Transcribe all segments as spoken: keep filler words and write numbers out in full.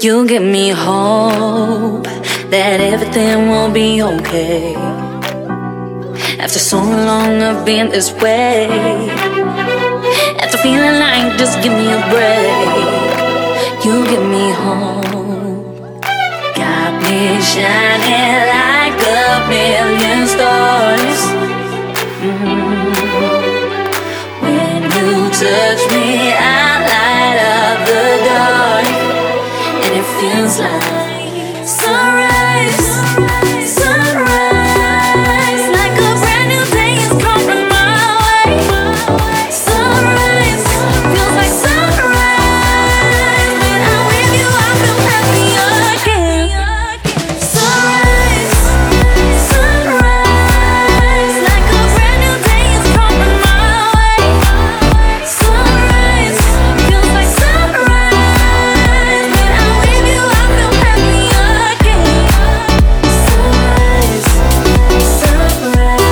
You give me hope that everything will be okay. After so long of being this way, after feeling like just give me a break, you give me hope. Got me shining like a million stars. Mm-hmm. When you touch me, I light up the dark, and it feels like sunrise, sunrise, like a brand new day is coming my way. Sunrise, feels like sunrise. When I'm with you, I feel happy again. Sunrise, sunrise, like a brand new day is coming my way. Sunrise, feels like sunrise. When I'm with you, I feel happy again. Sunrise, sunrise,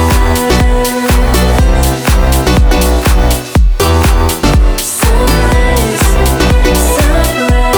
sunrise, sunrise.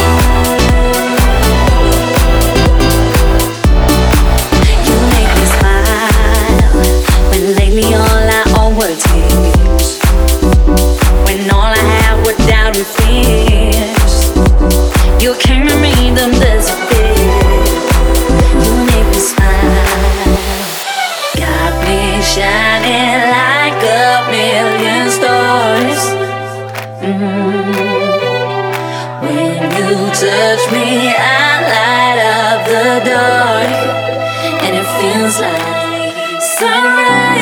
You make me smile when lately all I own were tears. When all I had were doubt and fears, you came and made them disappear. You make me smile, got me shining like a million stars. Mm. When you touch me, I light up the dark, and it feels like sunrise.